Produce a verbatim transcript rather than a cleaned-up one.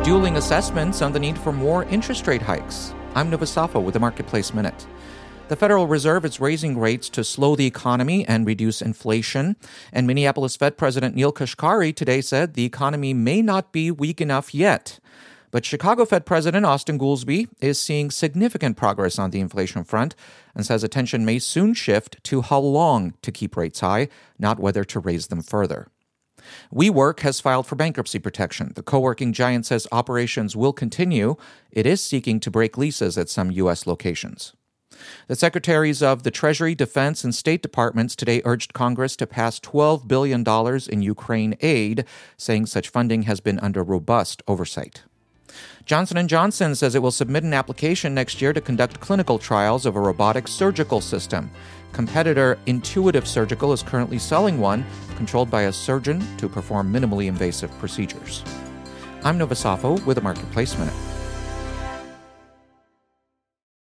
Dueling assessments on the need for more interest rate hikes. I'm Nova Safo with the Marketplace Minute. The Federal Reserve is raising rates to slow the economy and reduce inflation. And Minneapolis Fed President Neel Kashkari today said the economy may not be weak enough yet. But Chicago Fed President Austan Goolsbee is seeing significant progress on the inflation front and says attention may soon shift to how long to keep rates high, not whether to raise them further. WeWork has filed for bankruptcy protection. The co-working giant says operations will continue. It is seeking to break leases at some U S locations. The secretaries of the Treasury, Defense, and State Departments today urged Congress to pass twelve billion dollars in Ukraine aid, saying such funding has been under robust oversight. Johnson and Johnson says it will submit an application next year to conduct clinical trials of a robotic surgical system. Competitor Intuitive Surgical is currently selling one, controlled by a surgeon to perform minimally invasive procedures. I'm Nova Safo with a Marketplace Minute.